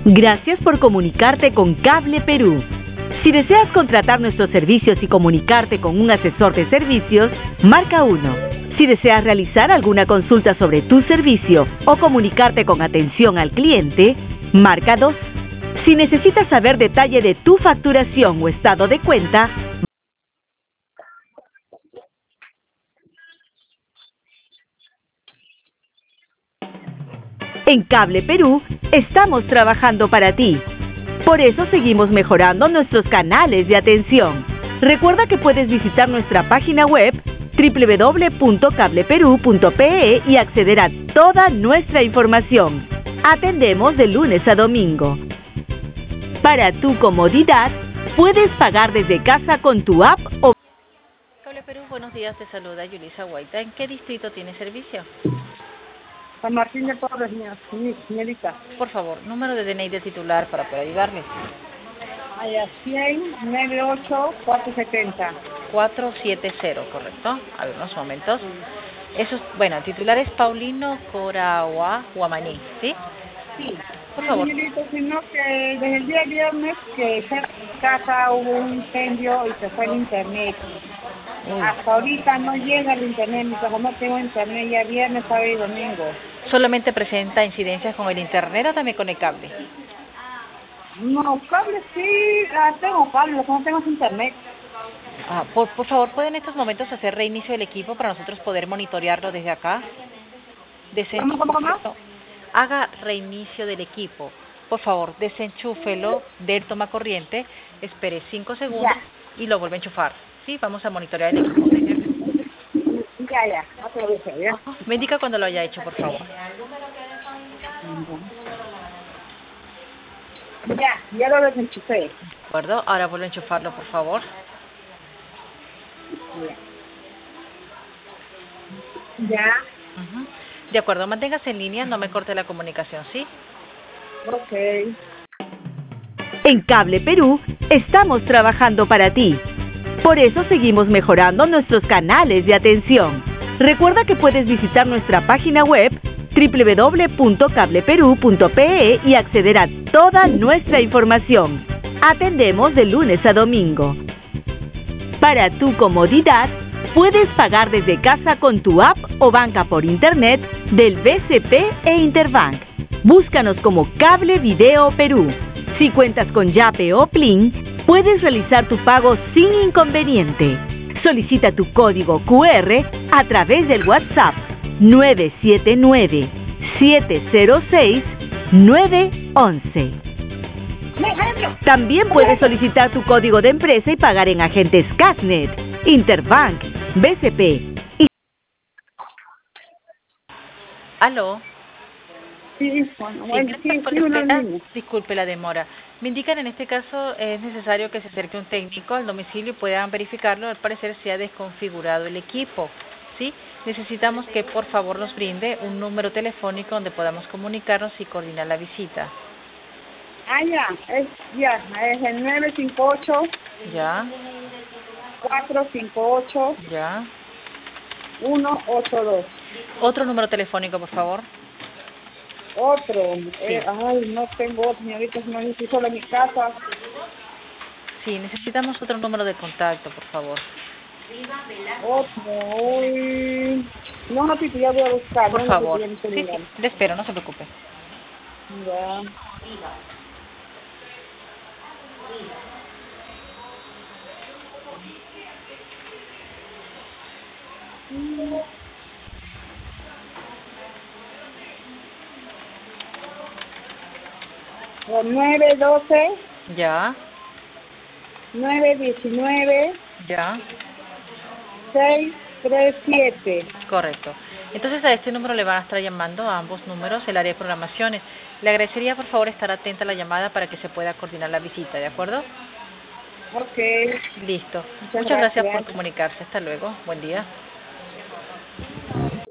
Gracias por comunicarte con Cable Perú. Si deseas contratar nuestros servicios y comunicarte con un asesor de servicios, marca 1. Si deseas realizar alguna consulta sobre tu servicio o comunicarte con atención al cliente, marca 2. Si necesitas saber detalle de tu facturación o estado de cuenta, en Cable Perú estamos trabajando para ti. Por eso seguimos mejorando nuestros canales de atención. Recuerda que puedes visitar nuestra página web www.cableperu.pe y acceder a toda nuestra información. Atendemos de lunes a domingo. Para tu comodidad, puedes pagar desde casa con tu app o... Cable Perú, buenos días, te saluda Yulisa Guaita. ¿En qué distrito tiene servicio? San Martín de Porres, señorita. Por favor, número de DNI de titular para poder ayudarle. Allá 100-98-470. 470, ¿correcto? A ver, unos momentos. Eso, bueno, el titular es Paulino Coragua Guamaní, ¿sí? Sí. Por favor. Señorita, sino que desde el día viernes que cerca de casa hubo un incendio y se fue el internet. Hasta ahorita no llega el internet, mi trabajo no tengo internet ya viernes, sábado y domingo. ¿Solamente presenta incidencias con el internet o también con el cable? No, cable sí, tengo cable, lo que no tengo es internet. Por favor, ¿puede en estos momentos hacer reinicio del equipo para nosotros poder monitorearlo desde acá? ¿Cómo? Haga reinicio del equipo. Por favor, desenchúfelo del toma corriente, espere 5 segundos y lo vuelve a enchufar. Sí, vamos a monitorear el equipo. Ya, no te lo dije, ya. Me indica cuando lo haya hecho, por favor. Ya lo desenchufé. De acuerdo, ahora vuelve a enchufarlo, por favor. Ya. De acuerdo, manténgase en línea, no me corte la comunicación, ¿sí? Ok. En Cable Perú estamos trabajando para ti. Por eso seguimos mejorando nuestros canales de atención. Recuerda que puedes visitar nuestra página web www.cableperu.pe y acceder a toda nuestra información. Atendemos de lunes a domingo. Para tu comodidad, puedes pagar desde casa con tu app o banca por internet del BCP e Interbank. Búscanos como Cable Video Perú. Si cuentas con Yape o Plin, puedes realizar tu pago sin inconveniente. Solicita tu código QR a través del WhatsApp 979-706-911. También puedes solicitar tu código de empresa y pagar en agentes Casnet, Interbank, BCP y... ¿Aló? Sí, disculpe la demora. Me indican en este caso es necesario que se acerque un técnico al domicilio y puedan verificarlo. Al parecer se ha desconfigurado el equipo, ¿sí? Necesitamos que por favor nos brinde un número telefónico donde podamos comunicarnos y coordinar la visita. Es el 958. Ya. 458. Ya. 182. Otro número telefónico, por favor. Otro. Sí. No tengo otro, señorita, no estoy sola en mi casa. Sí, necesitamos otro número de contacto, por favor. Otro. No, Tito, ya voy a buscar. Por favor. Sí, le espero, no se preocupe. Ya. O 912. Ya. 919. Ya. 637. Correcto. Entonces a este número le van a estar llamando a ambos números el área de programaciones. Le agradecería por favor estar atenta a la llamada para que se pueda coordinar la visita, ¿de acuerdo? Ok. Listo. Muchas gracias por gracias. comunicarse. Hasta luego. Buen día.